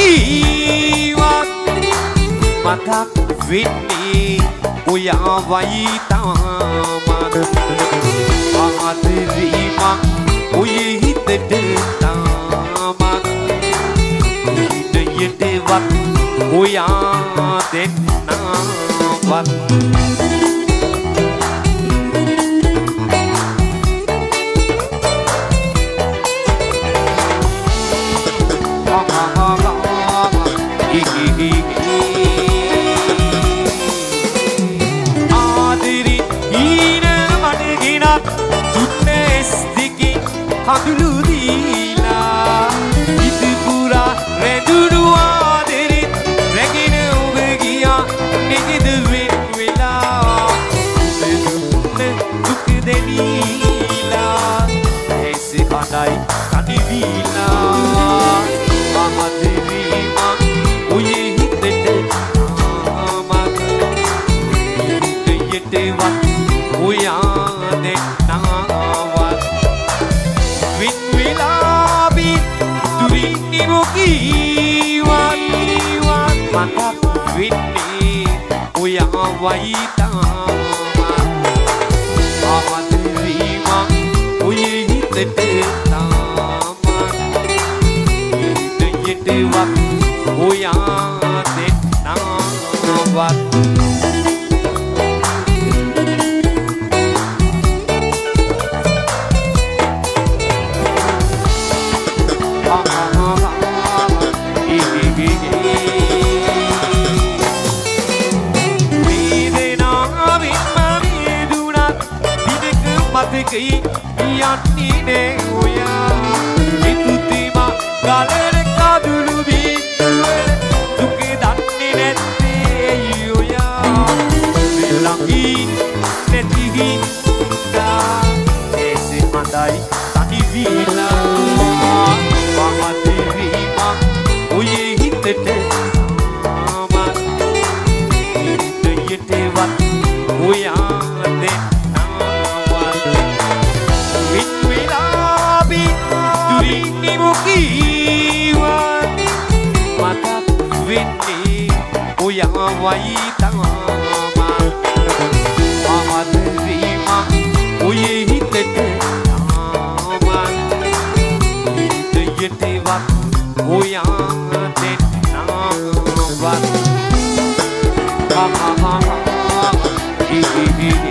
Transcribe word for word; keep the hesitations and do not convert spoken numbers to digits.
කීවත් මතක් වෙන්නේ ඔයාවයි තාමත් ආදරේම ඔයේ හිතට තාමත් හිතයටවත් ඔයා දෙන්නවත් ආදරි ඊන මඩගෙනත් තුන්නස් දෙකින් හඳුළු දීලා ඉත පුරා රැඳුණු ආදරෙත් රැගෙන ඔබ ගියා නෙගෙද වෙන් වෙලා දුක දෙනීලා ඇස කඩයි කඩිවිලා ආදරේම ඔයේ හිතට තාමත් හිතයටවත් ඔයා දෙන්නවත් වින් වෙලා බින් දුරින් නිමොකීවත් මතක් වෙන්නේ ඔයාවයි තාමත් ආදරේම ඔයේ හිතට තාමත් හිතයටවත් ඔයා දෙන්නවත් මතකයි යන්නේ නේ ඔයා ඉතුතිම ගලර කඳුළු බින්දුවල දුක දන්නේ නැත්තේ ඔයා ළඟින් නැති හින්දා ඒසි මඳයි තනි වීලා මමතේරීම ඔයේ හිතට තාමත් හිතයටවත් ඔයා කීවත් මතක් වෙන්නේ ඔයාවයි තාමත් ආදරේම ඔයේ හිතට තාමත් හිතයටවත් ඔයා දෙන්නවත්